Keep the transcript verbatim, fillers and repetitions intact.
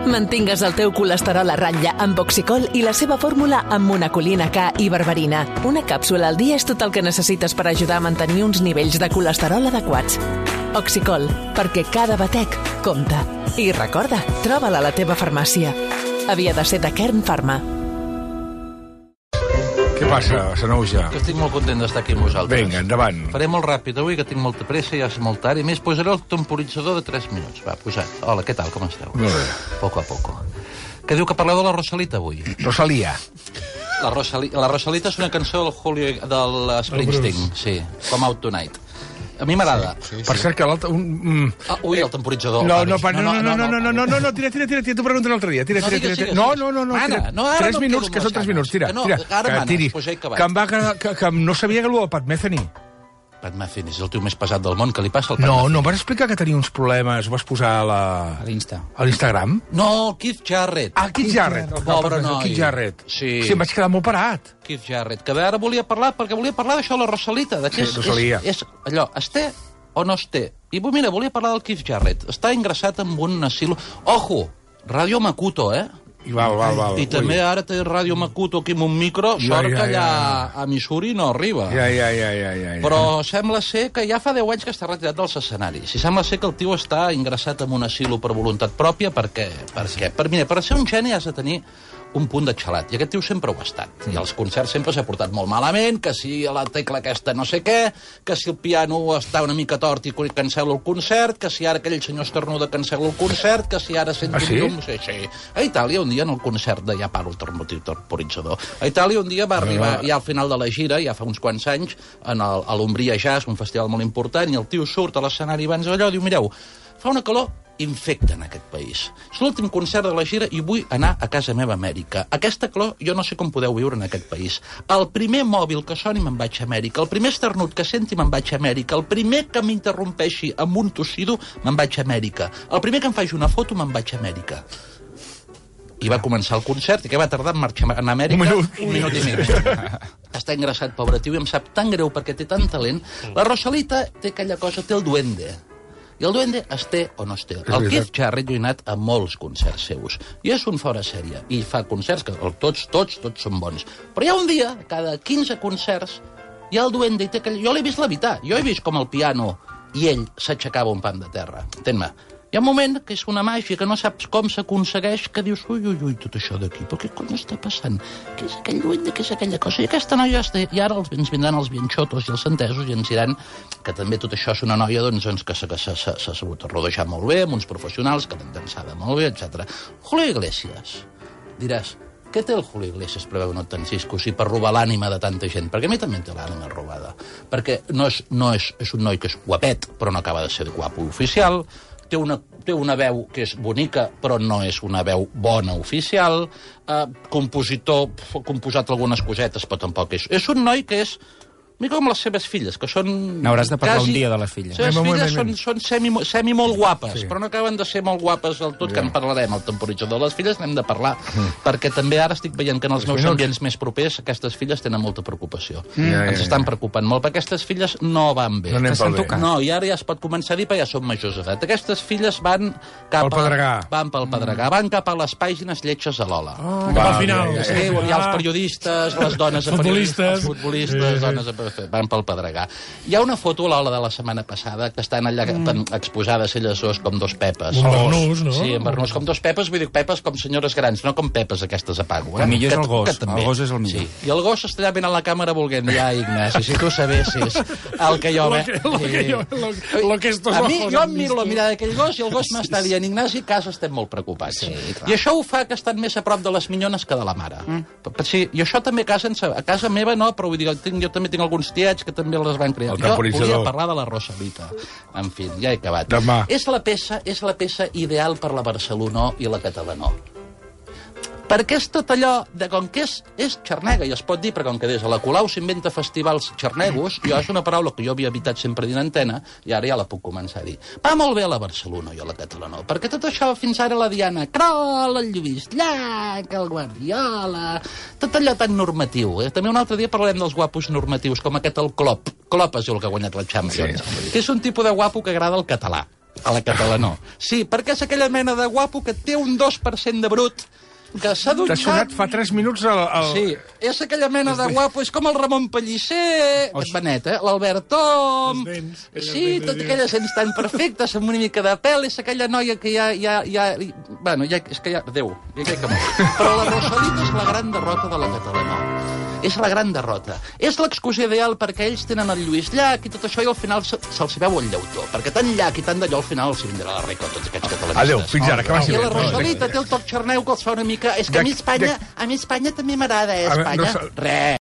Mantingues el teu colesterol a ratlla amb Oxicol i la seva fórmula amb monacolina K i berberina. Una càpsula al dia és tot el que necessites per ajudar a mantenir uns nivells de colesterol adequats. Oxicol, perquè cada batec compta. I recorda, troba-la a la teva farmàcia. Havia de ser de Kern Pharma. Què passa, Sanouja? Que estic molt content d'estar aquí amb vosaltres. Vinga, endavant. Faré molt ràpid avui, que tinc molta pressa, ja és molt tard, i més posaré el temporitzador de tres minuts. Va, posat. Hola, què tal, com esteu? Molt bé. Poco a poco. Què diu que parleu de la Rosalita avui? Rosalia. La, Rosali... la Rosalita és una cançó del Julio del Springsteen, sí, com Out Tonight. A mi m'agrada. Sí, sí, per cert, que l'altre... Un... Ah, ui, el temporitzador. No, no, no, no, no, no, no, no, no, no, tira, tira, tira, t'ho pregunto l'altre dia. Tira, tira, tira. No, no, no, no. No, ara tres minuts, que són tres minuts, tira, tira. Ara manes, pues ja he acabat. Que em va... Que, que no sabia que el Pat Metheny. Pat Metheny és el tio més pesat del món, que li passa al Pat No, Metheny. no, vas explicar que tenia uns problemes, ho vas posar a la... A l'Insta. A l'Instagram? No, Keith Jarrett. Ah, Keith Jarrett. Pobre noi. Keith Jarrett. Sí. Sí, em vaig quedar molt parat. Keith Jarrett, que ara volia parlar, perquè volia parlar d'això, la Rosalita. De sí, és, Rosalia. És, és allò, es té o no es té? I mira, volia parlar del Keith Jarrett. Està ingressat en un asilo... Ojo, Radio Makuto, eh? I val, val, val. I també ara té Radio Makuto aquí amb un micro, Ja, sort ja, que allà ja. a Missouri no arriba. Ja, ja, ja, ja, ja, ja. Però sembla ser que ja fa deu anys que està retirat dels escenaris. I sembla ser que el tio està ingressat en un asilo per voluntat pròpia, perquè, perquè per, mira, per ser un geni has de tenir un punt de xalat. I aquest tio sempre ho ha estat. I als concerts sempre s'ha portat molt malament, que si la tecla aquesta no sé què, que si el piano està una mica tort i cancel·la el concert, que si ara aquell senyor estornuda cancel·la el concert, que si ara sent ah, sí? un llum... Sí, sí. A Itàlia, un dia, en el concert de ja parlo el temporitzador, a Itàlia un dia va arribar, ja al final de la gira, ja fa uns quants anys, en el, a l'Umbria Jazz, un festival molt important, i el tio surt a l'escenari abans d'allò i diu, mireu, fa una calor infecta en aquest país. És l'últim concert de la gira i vull anar a casa meva a Amèrica. Aquesta calor jo no sé com podeu viure en aquest país. El primer mòbil que soni me'n vaig a Amèrica, el primer esternut que senti me'n vaig a Amèrica, el primer que m'interrompeixi amb un tossido me'n vaig a Amèrica, el primer que em faci una foto me'n vaig a Amèrica. I va començar el concert, i que va tardar en marxar a Amèrica? Un minut. Un minut i mig. Està ingressat, pobre tio, i em sap tan greu perquè té tant talent. La Rosalita té aquella cosa, té el duende. I el duende es té o no es té. El Keith Jarrett ha anat a molts concerts seus. I és un fora sèrie. I fa concerts que tots, tots, tots són bons. Però hi ha un dia, cada quinze concerts, hi ha el duende i té aquell... Jo l'he vist levitar. Jo he vist com el piano i ell s'aixecava un pam de terra. Entén-me. Hi ha un moment que és una màgia que no saps com s'aconsegueix, que dius, ui, ui, ui, tot això d'aquí, però què cony està passant? Què és aquell duende, què és aquella cosa? I aquesta noia està... I ara els, ens vindran els bienxotos i els entesos i ens diran que també tot això és una noia doncs, doncs, que s'ha sabut rodejar molt bé, amb uns professionals que l'han dansada molt bé, etcètera. Julio Iglesias, diràs, què té el Julio Iglesias per veure tants discos i per robar l'ànima de tanta gent? Perquè a mi també té l'ànima robada. Perquè no és, no és, és un noi que és guapet, però no acaba de ser guapo oficial, té una, té una veu que és bonica, però no és una veu bona oficial, eh, compositor, ha composat algunes cosetes, però tampoc és... És un noi que és... Mica com les seves filles, que són... N'hauràs de parlar quasi... un dia de les filles. Les seves moment, filles moment. són, són semi, semi molt guapes, Sí. però no acaben de ser molt guapes del tot, que en parlarem, el temporitzador de les filles n'hem de parlar, mm. perquè també ara estic veient que en els meus minuts. ambients més propers aquestes filles tenen molta preocupació. Mm. Ja, ja, Ens ja. estan preocupant molt, perquè aquestes filles no van bé. No anem pel bé. No, i ara ja es pot començar a dir, perquè ja són majors d'edat. Aquestes filles van cap Pel Pedregà. A, van pel Pedregà, van cap a les pàgines lletges a l'Ola. Oh, Cap al final. ja, ja, Sí, ja. hi ha els periodistes, les dones a Futbolistes. els futbolistes, dones a... van pel Pedregà. Hi ha una foto a l'Ola de la setmana passada que estan allà mm. exposades elles dos com dos pepes. Un barnús, no? Sí, en barnús com dos pepes, vull dir pepes com senyores grans, no com pepes aquestes a pago. Eh? El millor és Que- el gos, que també. el gos és el millor. Sí. I el gos està allà mirant la càmera volent, ja, Ignasi, si tu sabessis el que jo... Lo ve- que- lo que yo- lo- lo que estos a mi, ojos jo han em miro la visto. mirada d'aquell gos i el gos m'està dient, Ignasi, a casa estem molt preocupats. Sí, clar. I això ho fa que estan més a prop de les minyones que de la mare. Mm. Sí, i això també a casa, a casa meva no, però vull dir, tinc, jo també tinc alguns tiets que també les van crear. El Jo temporitzador. volia parlar de la Rosalita. En fi, ja he acabat. Demà. És la peça, és la peça ideal per la Barcelonó i la Catalanó. Perquè és tot allò de com que és, és xarnega, i es pot dir, perquè com que des de la Colau s'inventa festivals xarnegos, jo és una paraula que jo havia evitat sempre dir en antena, i ara ja la puc començar a dir. Va molt bé a la Barcelona i a la Catalanó, perquè tot això fins ara la Diana, Crol, el Lluís Llach, el Guardiola, tot allò tan normatiu. Eh? També un altre dia parlarem dels guapos normatius, com aquest el Klopp. Klopp és el que ha guanyat la Champions. Sí. Que és un tipus de guapo que agrada el català. A la catalana. Sí, perquè és aquella mena de guapo que té un dos per cent de brut, que s'ha T'ha dutxat... sonat fa tres minuts el... el... Sí, és aquella mena de guapo, és com el Ramon Pellicer, és Benet, eh? L'Albert Tom... Les dents, aquelles Sí, dents de totes Déu. aquelles dents tan perfectes, amb una mica de pèl, és aquella noia que ja... ja, ja bueno, ja, és que ja... Déu, ja crec que molt. Però la Rosalita és la gran derrota de la catalana. És la gran derrota. És l'excusa ideal perquè ells tenen el Lluís Llach i tot això, i al final se- se'ls veu el llautó. Perquè tant Llach i tant d'allò, al final els hi vindrà la rica, tots aquests catalanistes. Adéu, fins ara, que vagi I bé. la Rosalita té el toc xarneu que els fa una mica... És que a mi Espanya, a mi Espanya també m'agrada, eh, A veure, Espanya. Rosal- Res.